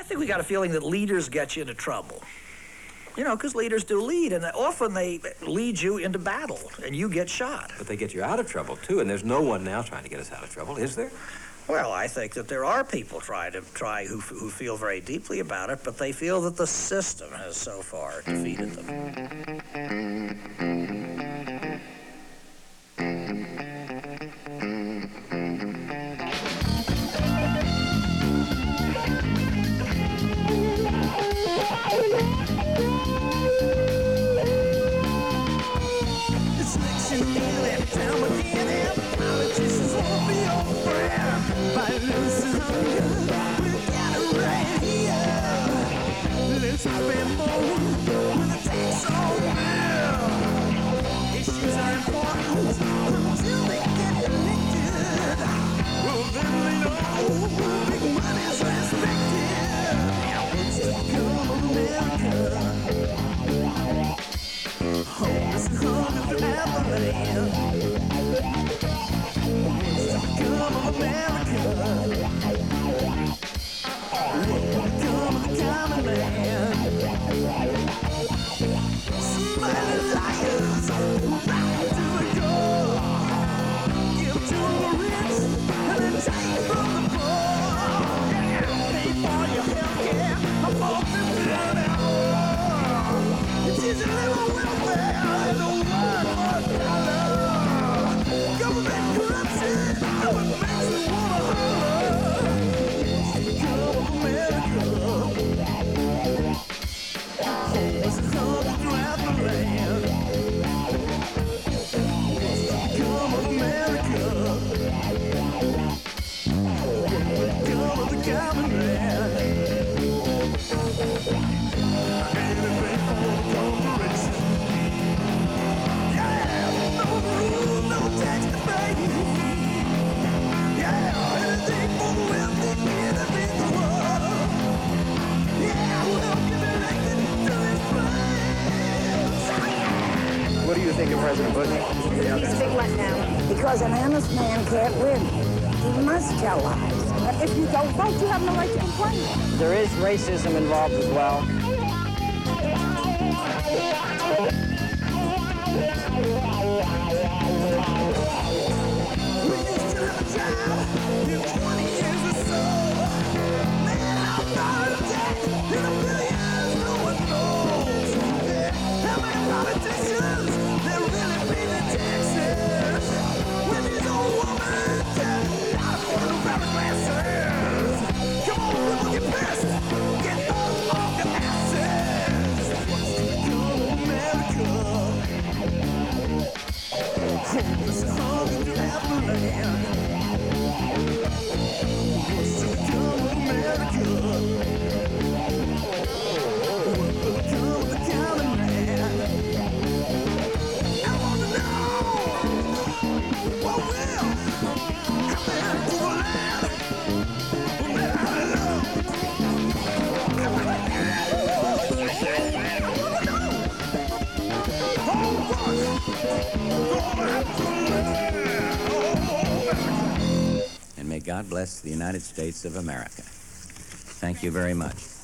think we got a feeling that leaders get you into trouble. You know, because leaders do lead, and often they lead you into battle, and you get shot. But they get you out of trouble, too, and there's no one now trying to get us out of trouble, is there? Well, I think that there are people who feel very deeply about it, but they feel that the system has so far defeated them. What do you think of President Bush? He's a big letdown. Because an honest man can't win. He must tell lies. If you don't vote, you have no right to complain. There is racism involved as well. And may God bless the United States of America. Thank you very much.